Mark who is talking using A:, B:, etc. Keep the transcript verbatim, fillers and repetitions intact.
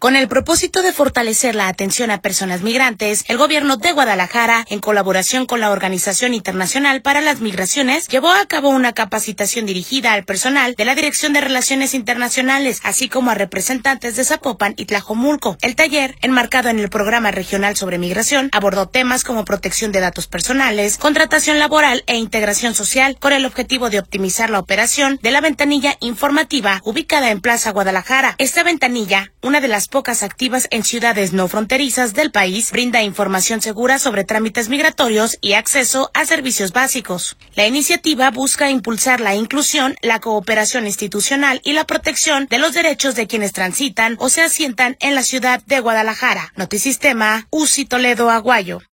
A: Con el propósito de fortalecer la atención a personas migrantes, el gobierno de Guadalajara, en colaboración con la Organización Internacional para las Migraciones, llevó a cabo una capacitación dirigida al personal de la Dirección de Relaciones Internacionales, así como a representantes de Zapopan y Tlajomulco. El taller, enmarcado en el Programa Regional sobre Migración, abordó temas como protección de datos personales, contratación laboral e integración social, con el objetivo de optimizar la operación de la ventanilla informativa ubicada en Plaza Guadalajara. Esta ventanilla, una de las pocas activas en ciudades no fronterizas del país, brinda información segura sobre trámites migratorios y acceso a servicios básicos. La iniciativa busca impulsar la inclusión, la cooperación institucional y la protección de los derechos de quienes transitan o se asientan en la ciudad de Guadalajara. Notisistema, U C I Toledo, Aguayo.